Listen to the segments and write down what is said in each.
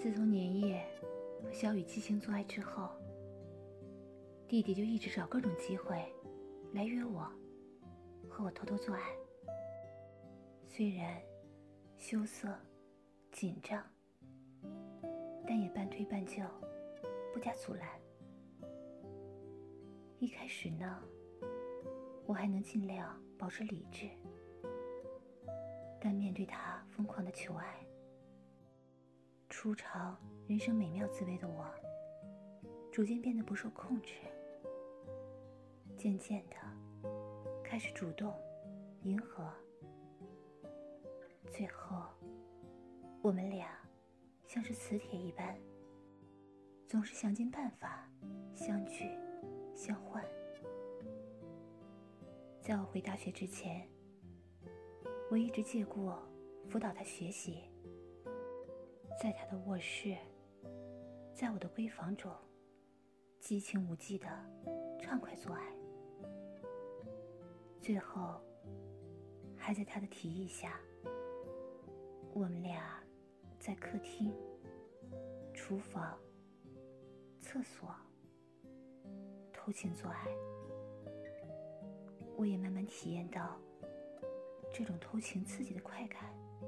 自从年夜和小雨激情做爱之后，弟弟就一直找各种机会来约我，和我偷偷做爱。虽然羞涩紧张，但也半推半就，不加阻拦。一开始呢，我还能尽量保持理智，但面对他疯狂的求爱，初尝人生美妙滋味的我，逐渐变得不受控制，渐渐的开始主动迎合，最后我们俩像是磁铁一般，总是想尽办法相聚相换。在我回大学之前，我一直借故辅导他学习，在他的卧室，在我的闺房中，激情无忌的畅快做爱，最后还在他的提议下，我们俩在客厅、厨房、厕所偷情做爱。我也慢慢体验到这种偷情刺激的快感，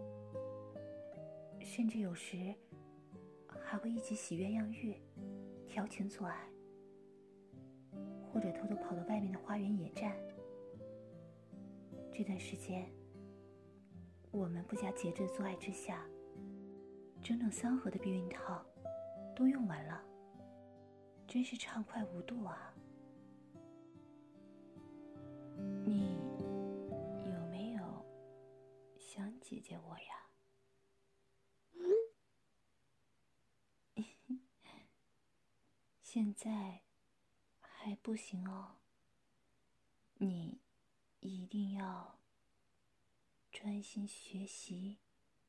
甚至有时还会一起洗鸳鸯浴、调情做爱，或者偷偷跑到外面的花园野战。这段时间，我们不加节制的做爱之下，整整3盒的避孕套都用完了，真是畅快无度啊！你有没有想姐姐我呀？现在还不行哦，你一定要专心学习，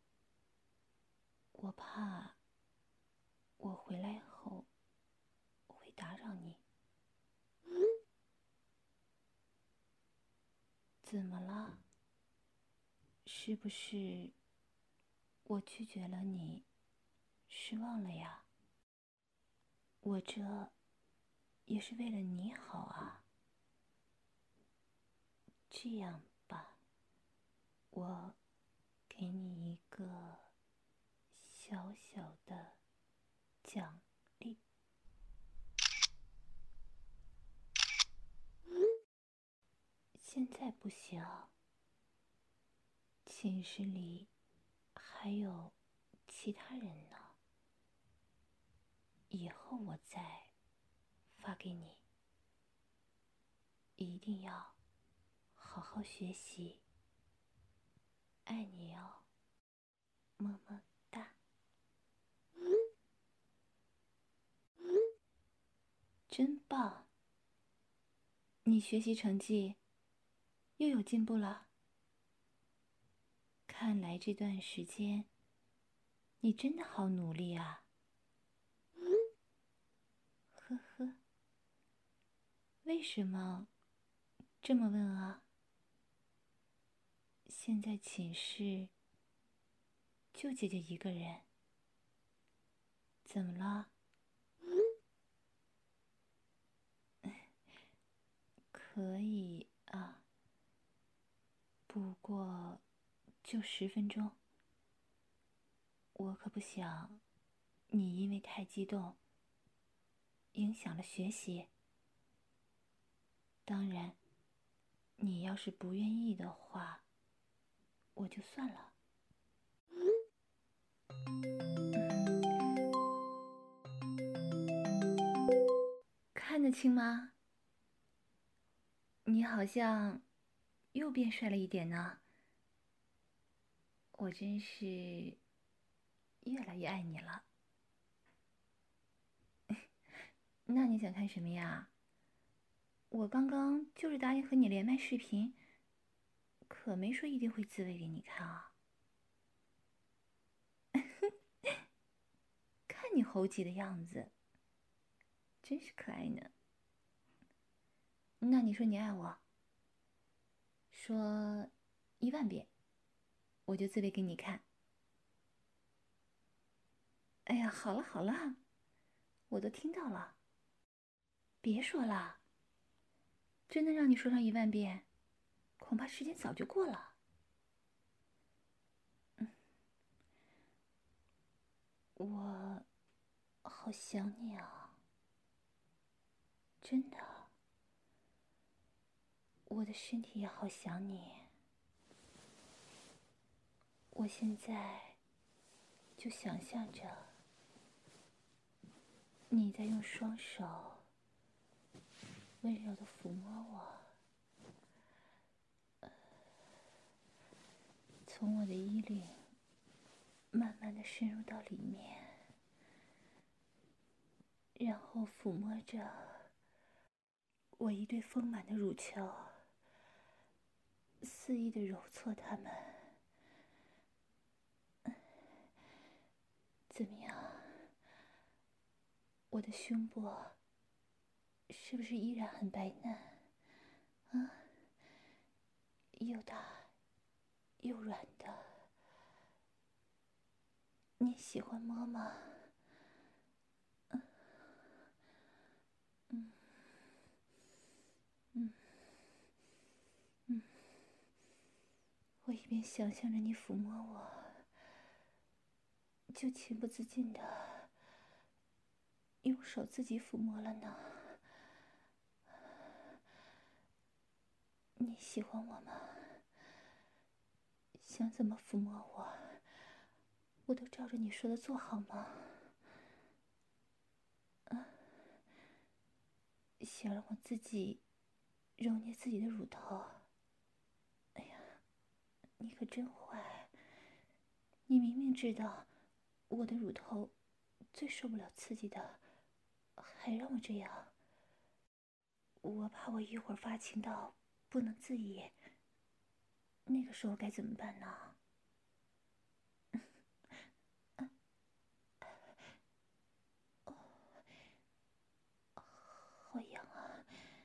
我怕我回来后会打扰你。怎么了？是不是我拒绝了你，失望了呀？我这也是为了你好啊。这样吧，我给你一个小小的奖励。现在不行，寝室里还有其他人呢，以后我再发给你。一定要好好学习，爱你哦，么么哒。真棒，你学习成绩又有进步了。看来这段时间你真的好努力啊。呵呵，为什么这么问啊？现在寝室就姐姐一个人，怎么了？可以啊，不过就10分钟，我可不想你因为太激动影响了学习。当然，你要是不愿意的话，我就算了。看得清吗？你好像又变帅了一点呢。我真是越来越爱你了。那你想看什么呀？我刚刚就是答应和你连麦视频，可没说一定会自慰给你看啊。看你猴急的样子，真是可爱呢。那你说你爱我，说10000遍，我就自慰给你看。 哎呀，好了好了，我都听到了，别说了。真的让你说上1万遍，恐怕时间早就过了。我好想你啊，真的，我的身体也好想你。我现在就想象着你在用双手温柔地抚摸我，从我的衣领慢慢地深入到里面，然后抚摸着我一对丰满的乳球，肆意地揉搓它们。怎么样？我的胸部是不是依然很白嫩？啊，又大又软的，你喜欢摸吗？我一边想象着你抚摸我，就情不自禁的用手自己抚摸了呢。你喜欢我吗？想怎么抚摸我，我都照着你说的做好吗？想让我自己揉捏自己的乳头？哎呀，你可真坏！你明明知道我的乳头最受不了刺激的，还让我这样。我怕我一会儿发情到不能自已，那个时候该怎么办呢？好痒啊！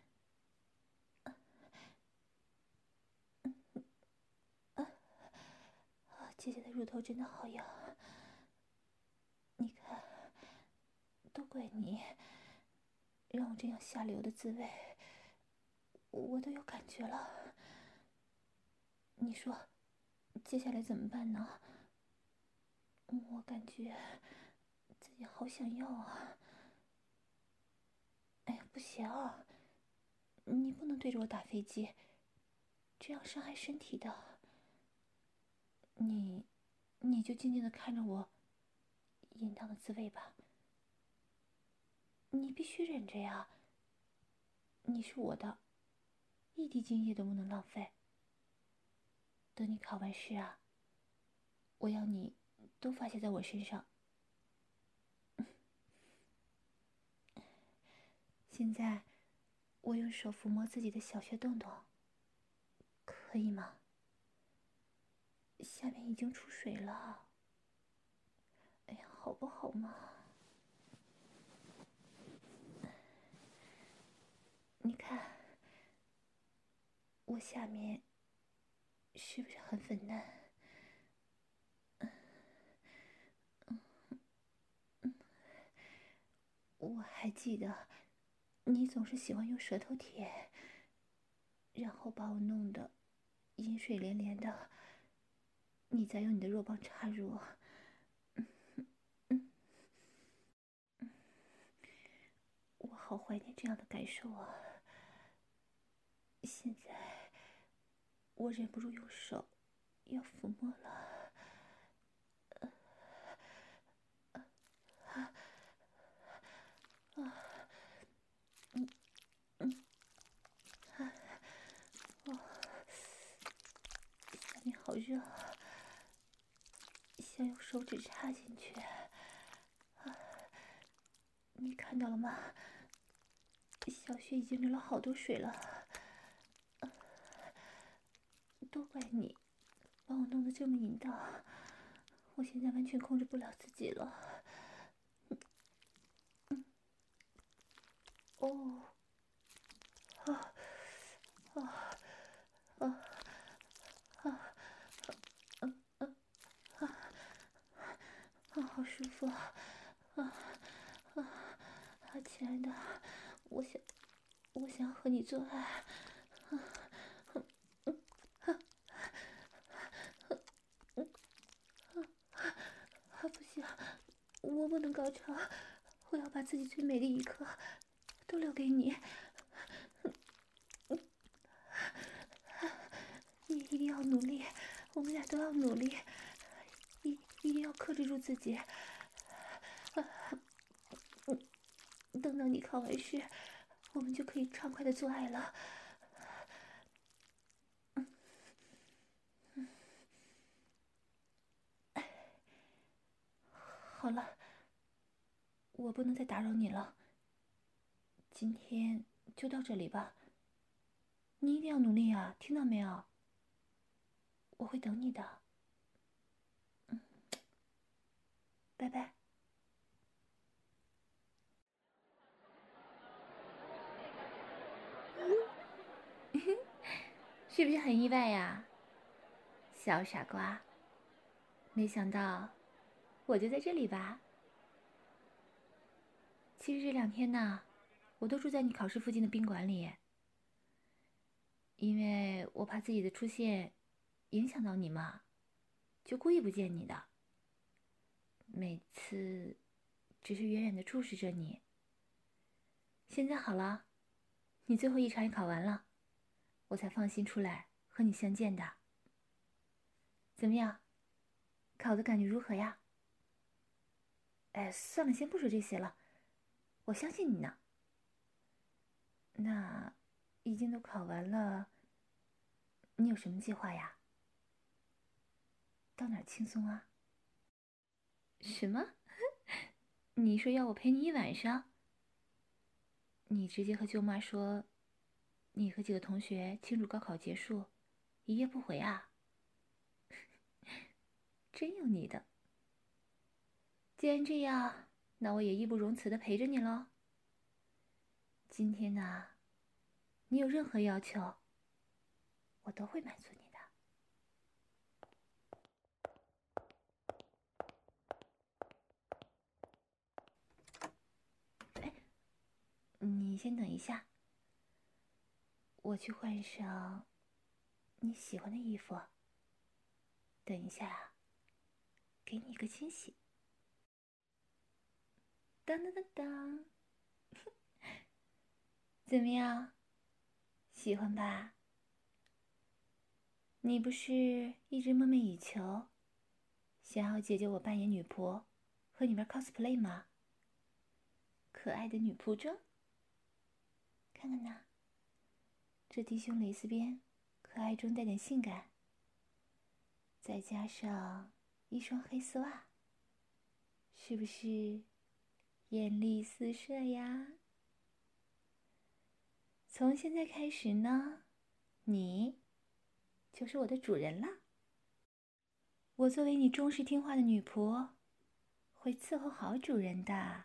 姐姐的乳头真的好痒，你看，都怪你，让我这样下流的滋味，我都有感觉了。你说，接下来怎么办呢？我感觉自己好想要啊！哎呀，不行，你不能对着我打飞机，这样伤害身体的。你就静静的看着我淫荡的滋味吧。你必须忍着呀，你是我的，一滴精液都不能浪费。等你考完试啊，我要你都发泄在我身上。现在我用手抚摸自己的小穴洞洞，可以吗？下面已经出水了，哎呀，好不好嘛？你看，我下面是不是很粉嫩？我还记得，你总是喜欢用舌头舔，然后把我弄得饮水连连的，你再用你的肉棒插入。我好怀念这样的感受啊！现在我忍不住用手要抚摸了。下面好热啊，想用手指插进去。你看到了吗？小穴已经流了好多水了。都怪你，把我弄得这么淫荡，我现在完全控制不了自己了。哦，啊啊啊啊！好舒服啊！ 亲爱的，我想和你做爱。不行，我不能高潮，我要把自己最美的一刻都留给你。你一定要努力，我们俩都要努力，一定要克制住自己。等到你考完试，我们就可以畅快的做爱了。好了，我不能再打扰你了，今天就到这里吧。你一定要努力啊，听到没有？我会等你的。拜拜。是不是很意外呀，小傻瓜？没想到我就在这里吧。其实这2天呢，我都住在你考试附近的宾馆里，因为我怕自己的出现影响到你嘛，就故意不见你的。每次只是远远的注视着你。现在好了，你最后一场也考完了，我才放心出来和你相见的。怎么样，考的感觉如何呀？哎，算了，先不说这些了，我相信你呢。那已经都考完了，你有什么计划呀？到哪儿轻松啊？什么？你说要我陪你一晚上？你直接和舅妈说，你和几个同学庆祝高考结束，一夜不回啊？真有你的！既然这样，那我也义不容辞的陪着你喽。今天呢，你有任何要求，我都会满足你的。哎，你先等一下，我去换上你喜欢的衣服。等一下啊，给你一个惊喜。当当当当，怎么样？喜欢吧？你不是一直梦寐以求，想要姐姐我扮演女仆，和你玩 cosplay 吗？可爱的女仆装，看看呐，这低胸蕾丝边，可爱中带点性感，再加上一双黑丝袜，是不是艳丽四射呀？从现在开始呢，你就是我的主人了。我作为你忠实听话的女仆，会伺候好主人的。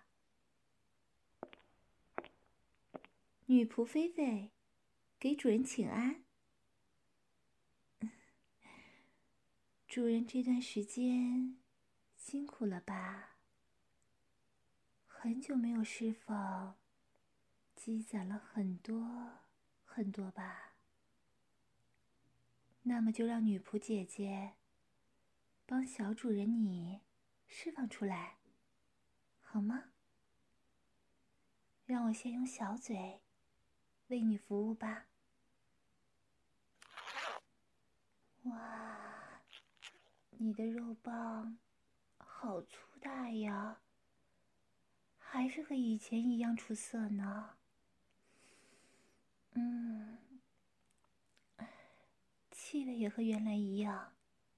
女仆菲菲，给主人请安。主人这段时间辛苦了吧？很久没有释放，积攒了很多很多吧？那么就让女仆姐姐帮小主人你释放出来，好吗？让我先用小嘴为你服务吧。哇，你的肉棒好粗大呀，还是和以前一样出色呢。气味也和原来一样，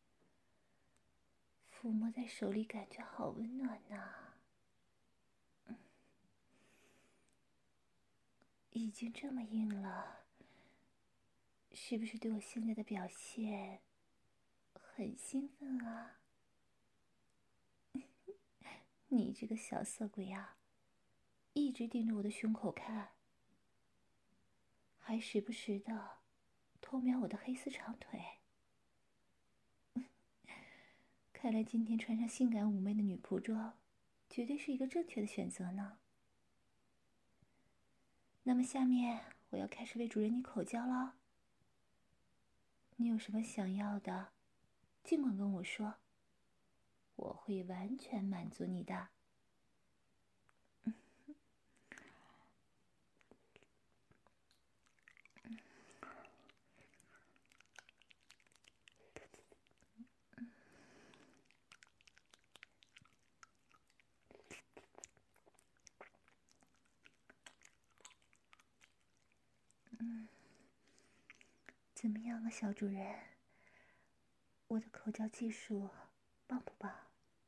抚摸在手里感觉好温暖呐。已经这么硬了，是不是对我现在的表现很兴奋啊？你这个小色鬼啊，一直盯着我的胸口看，还时不时的偷瞄我的黑丝长腿。看来今天穿上性感妩媚的女仆装，绝对是一个正确的选择呢。 那么下面我要开始为主人你口交了。你有什么想要的，尽管跟我说，我会完全满足你的。怎么样啊，小主人？我的口交技术棒不棒？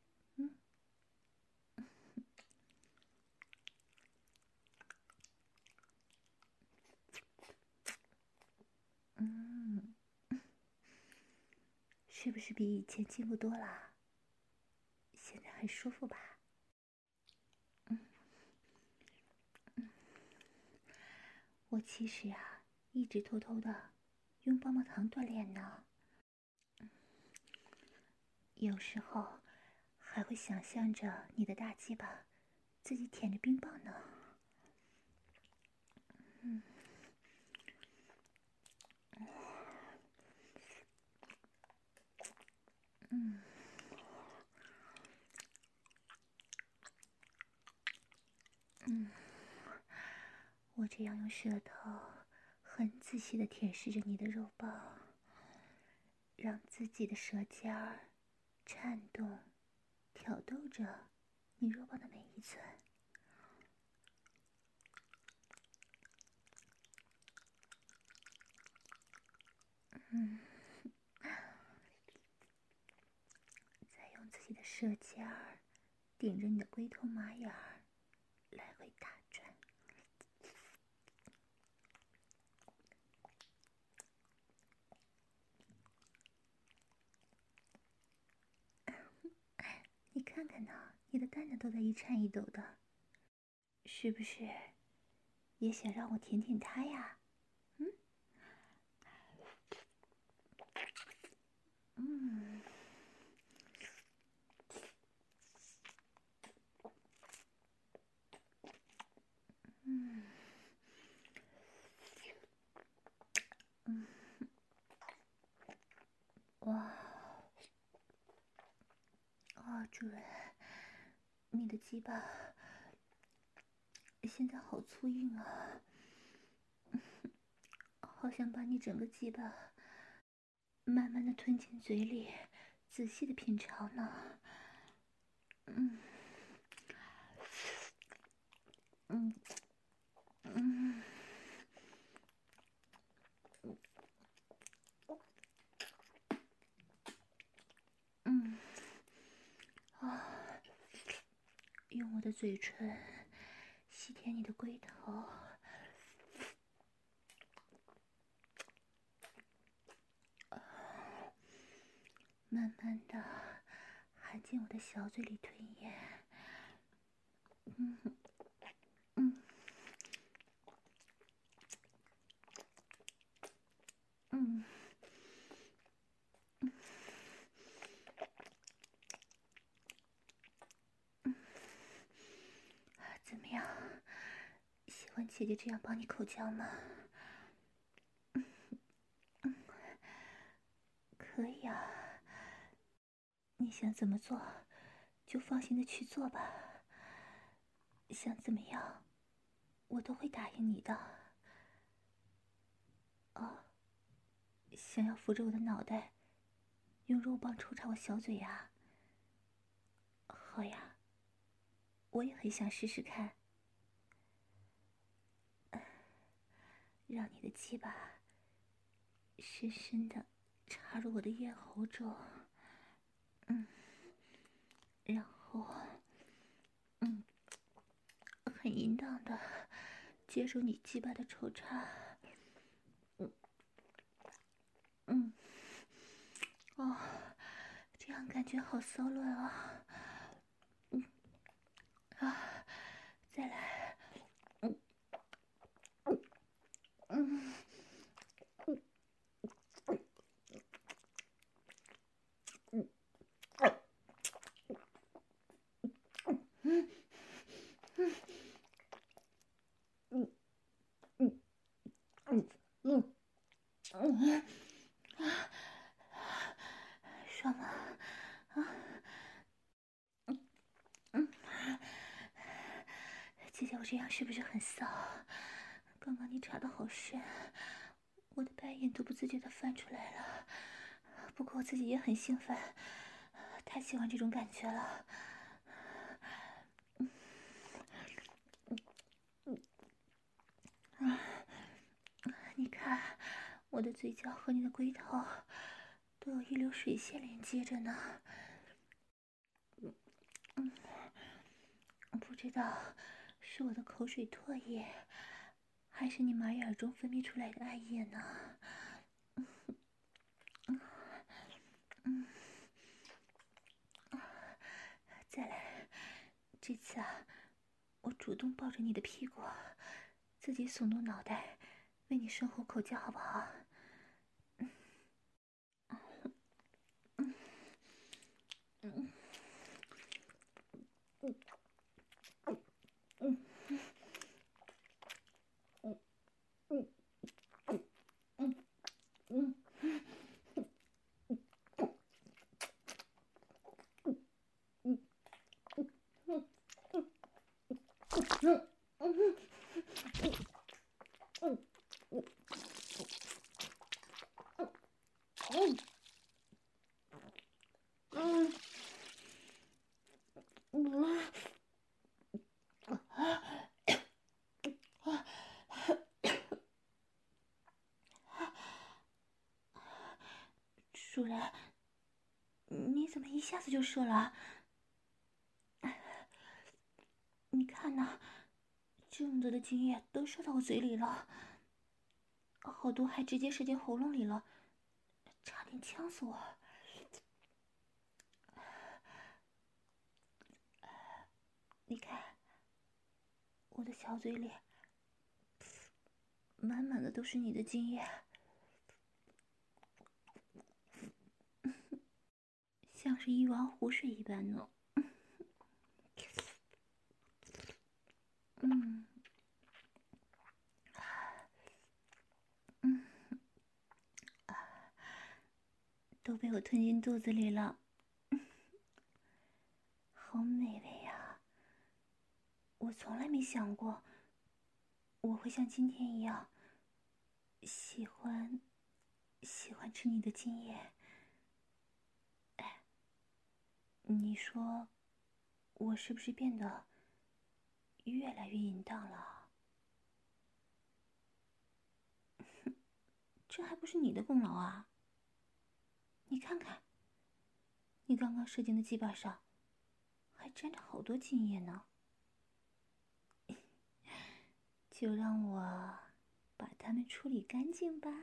是不是比以前进步多了？现在很舒服吧？我其实啊，一直偷偷的用棒棒糖锻炼呢。有时候还会想象着你的大鸡巴自己舔着冰棒呢。我这样用舌头很仔细地舔舐着你的肉棒，让自己的舌尖儿颤动，挑逗着你肉棒的每一寸。再用自己的舌尖儿顶着你的龟头马眼儿来回打转。你看看呢，你的蛋蛋都在一颤一抖的，是不是也想让我舔舔它呀？哇，主人，你的鸡巴现在好粗硬啊，好想把你整个鸡巴慢慢的吞进嘴里，仔细的品尝呢。用我的嘴唇吸舔你的龟头，慢慢的含进我的小嘴里吞咽。怎么样？喜欢姐姐这样帮你口交吗？可以啊，你想怎么做，就放心的去做吧。想怎么样，我都会答应你的。想要扶着我的脑袋，用肉棒抽插我小嘴呀？好呀，我也很想试试看。让你的鸡巴深深的插入我的咽喉中，然后，很淫荡的接受你鸡巴的抽插，这样感觉好骚乱啊！再来， 姐姐，我这样是不是很骚？刚刚你插得好深，我的白眼都不自觉地翻出来了。不过我自己也很兴奋，太喜欢这种感觉了。你看，我的嘴角和你的龟头都有一流水线连接着呢。不知道是我的口水唾液，还是你马眼中分泌出来的艾叶呢？再来，这次啊，我主动抱着你的屁股，自己耸动脑袋，为你深喉口交，好不好？主人，你怎么一下子就射了？你看呐，这么多的精液都射到我嘴里了，好多还直接射进喉咙里了，差点呛死我。你看，我的小嘴里满满的都是你的精液，像是一汪湖水一般呢。都被我吞进肚子里了，好美味呀！我从来没想过我会像今天一样喜欢吃你的精液。哎，你说我是不是变得越来越淫荡了？这还不是你的功劳啊！你看看，你刚刚射精的鸡巴上还沾着好多精液呢。就让我把它们处理干净吧。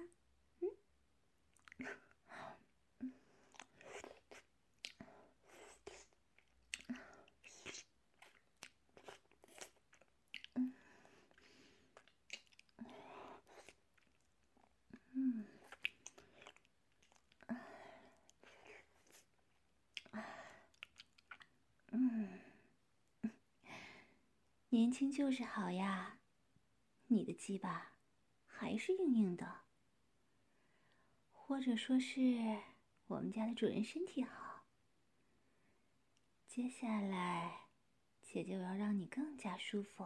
年轻就是好呀，你的鸡巴还是硬硬的，或者说是我们家的主人身体好。接下来，姐就要让你更加舒服。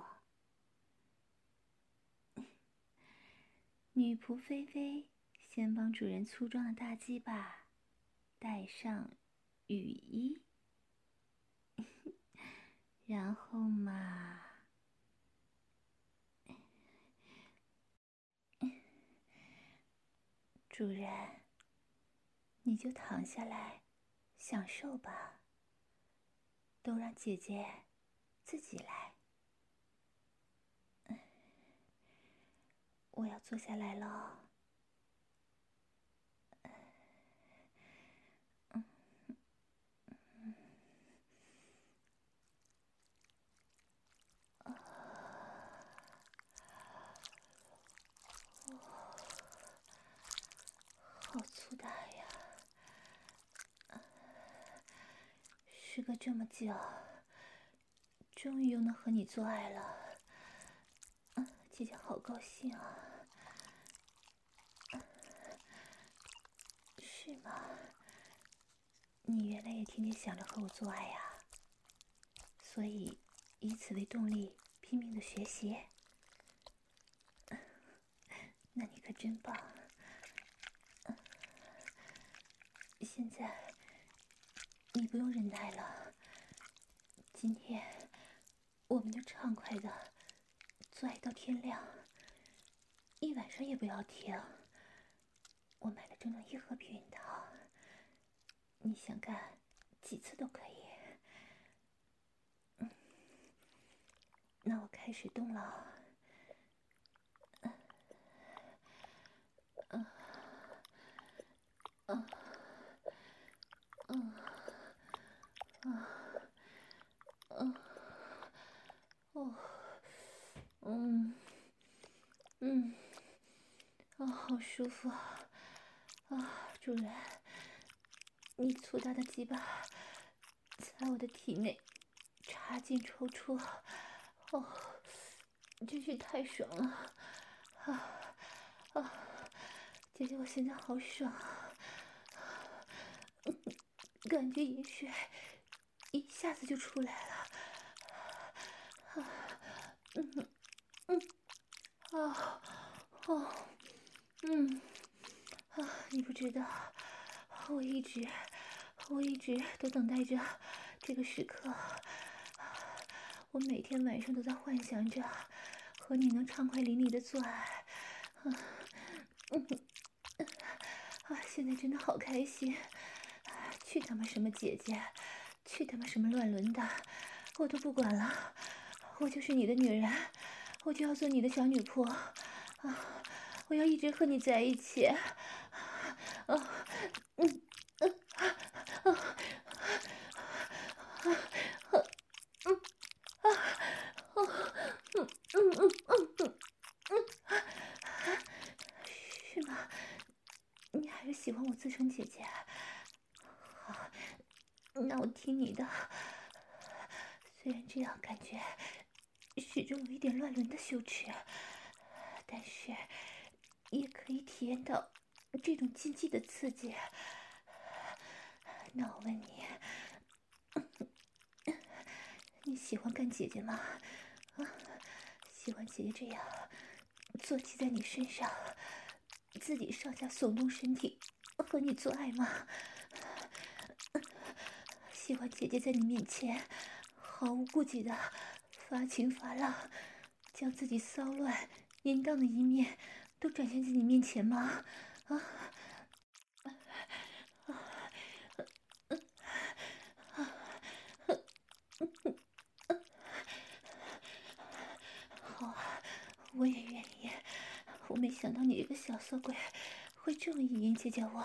女仆菲菲先帮主人粗壮的大鸡巴戴上雨衣，然后嘛，主人，你就躺下来享受吧，都让姐姐自己来。我要坐下来了。好粗大呀！时隔这么久，终于又能和你做爱了，姐姐好高兴啊！是吗？你原来也天天想着和我做爱呀？所以以此为动力， 拼命的学习。那你可真棒。现在你不用忍耐了，今天我们就畅快的做爱到天亮，一晚上也不要停。我买了整整1盒避孕套，你想干几次都可以。那我开始动了。好舒服啊！主人，你粗大的鸡巴在我的体内插进抽出，真是太爽了！姐姐，我现在好爽，感觉饮水一下子就出来了。你不知道，我一直都等待着这个时刻。我每天晚上都在幻想着和你能畅快淋漓的做爱。现在真的好开心。去他妈什么姐姐，去他妈什么乱伦的，我都不管了。我就是你的女人，我就要做你的小女仆。我要一直和你在一起。是吗？你还是喜欢我自称姐姐？好，那我听你的。虽然这样感觉始终有一点乱伦的羞耻，但是也可以体验到这种禁忌的刺激。那我问你，你喜欢干姐姐吗？喜欢姐姐这样坐骑在你身上，自己上下耸动身体和你做爱吗？喜欢姐姐在你面前毫无顾忌的发情发浪，将自己骚乱淫荡的一面都展现在你面前吗？好啊，我也愿意。我没想到你这个小色鬼会这么意淫姐姐我。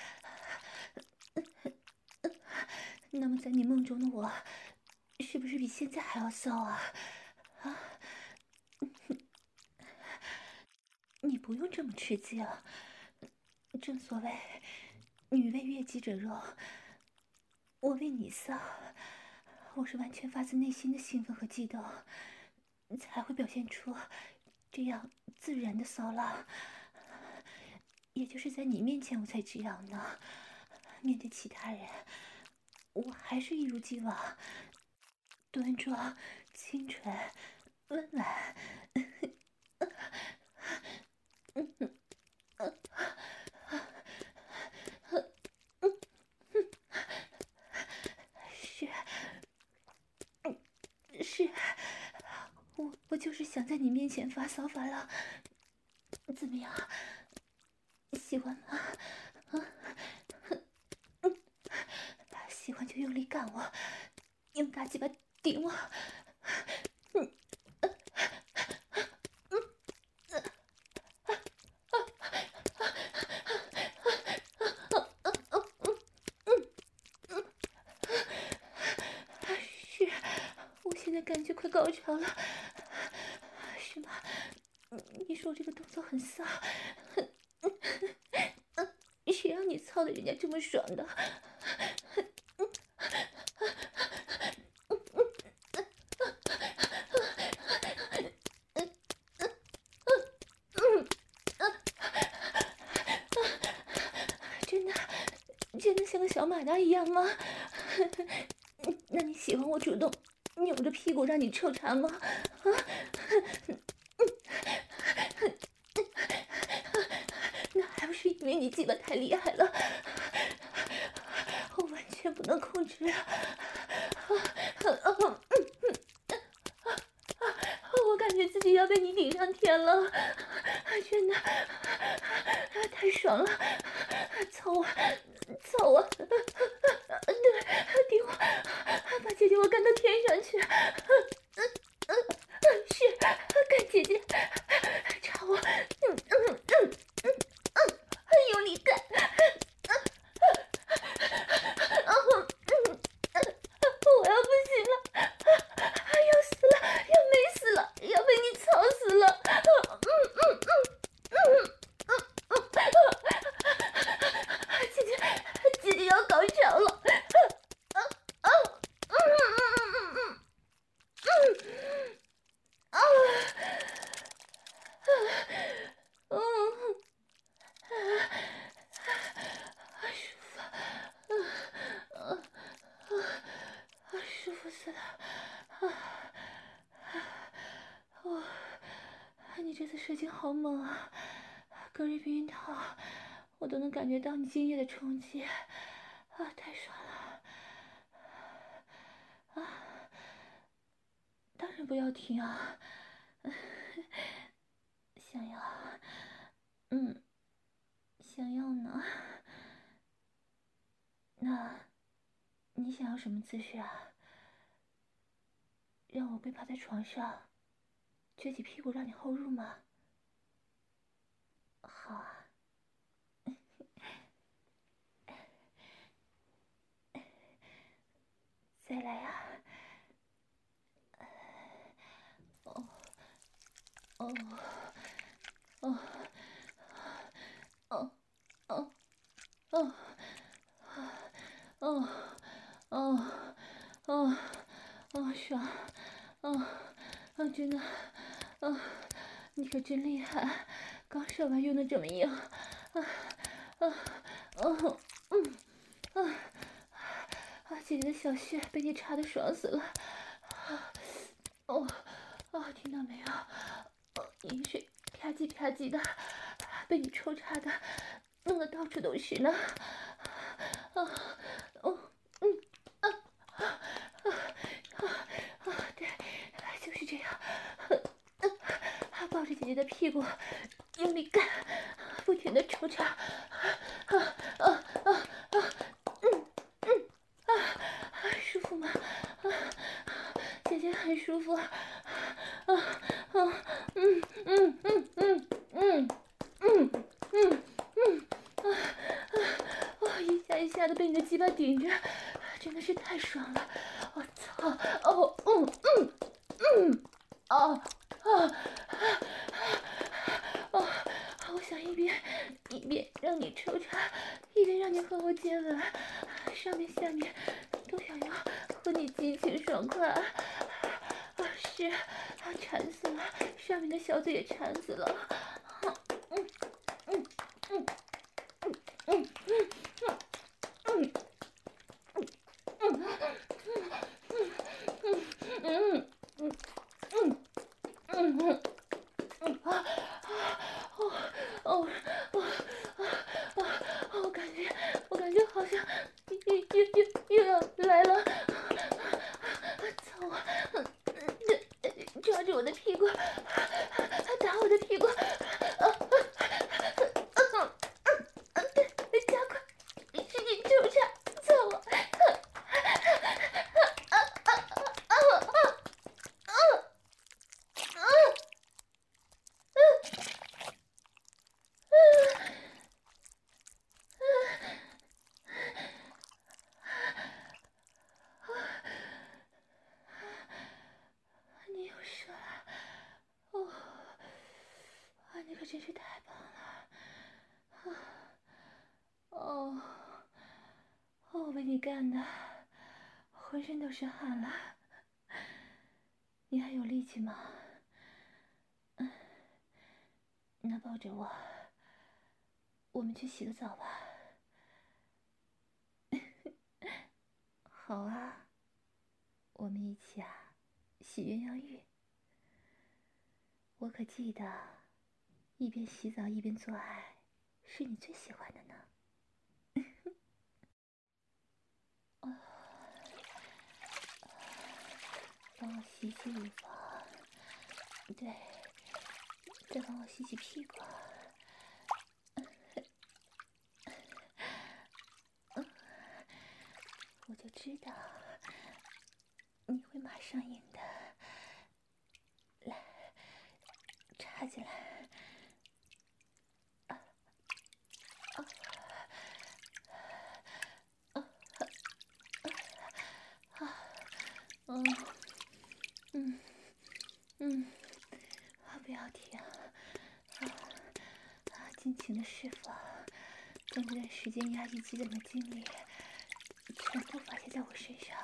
那么在你梦中的我是不是比现在还要骚啊？你不用这么吃惊，正所谓女为悦己者容，我为你骚，我是完全发自内心的兴奋和激动，才会表现出这样自然的骚浪。也就是在你面前我才这样呢，面对其他人我还是一如既往端庄清纯温婉。是，我就是想在你面前发骚发浪，怎么样？喜欢吗？喜欢就用力干我，用大鸡巴顶我。是，我现在感觉快高潮了。是吗？你说我这个动作很骚，谁让你操的人家这么爽的？真的像个小马达一样吗？那你喜欢我主动扭着屁股让你抽查吗？ 那还不是因为你鸡巴太厉害了，我完全不能控制啊！我感觉自己要被你顶上天了，真的太爽了！操我，操我！对，顶我，把姐姐我干到天上去！是，干姐姐，插我！用力干！我要不行了，要死了，要没死了，要被你操死了！姐姐，姐姐要高潮了！舒服死了！你这次射精好猛啊！隔着避孕套，我都能感觉到你精液的冲击，太爽了！当然不要停啊！想要，想要呢？那，你想要什么姿势啊？让我跪趴在床上，撅起屁股让你后入吗？好啊。再来啊！哦，哦，哦，哦，哦，哦，哦，哦，哦，哦，爽！真的，你可真厉害，刚射完用的这么硬，姐姐的小穴被你插的爽死了，听到没有？饮水啪叽啪叽的，被你抽插的，弄得到处都是呢。对，就是这样。抱着姐姐的屁股，用力干，不停的抽插。舒服吗？姐姐很舒服。一下一下的被你的鸡巴顶着，真的是太爽了！我操！我想一边让你抽插，一边让你和我接吻，上面下面都想要和你激情爽快。是，馋死了，上面的小嘴也馋死了。我感觉好像又要来了。操我！抓住我的屁股，打我的屁股。加快，使劲抽插，操我！你又射了，你可真是太棒了！我被你干的浑身都是汗了，你还有力气吗？那抱着我们去洗个澡吧。好啊，我们一起洗鸳鸯浴。 我可记得，一边洗澡一边做爱，是你最喜欢的呢。帮我洗洗乳房，对，再帮我洗洗屁股。我就知道你会马上应的。来，插进来。不要停，尽情的释放，将这段时间压抑积攒的精力全部发泄在我身上。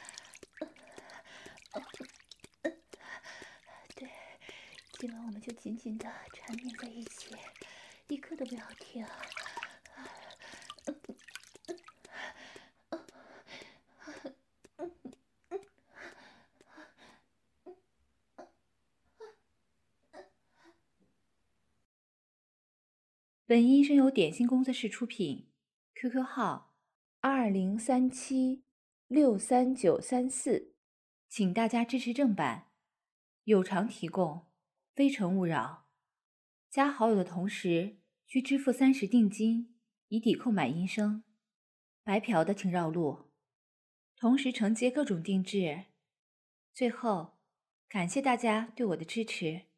对，今晚我们就紧紧的缠绵在一起，一刻都不要停。 本音声由点心工作室出品 ，QQ 号2037639334，请大家支持正版，有偿提供，非诚勿扰。加好友的同时需支付30定金，以抵购买音声。白嫖的请绕路，同时承接各种定制。最后，感谢大家对我的支持。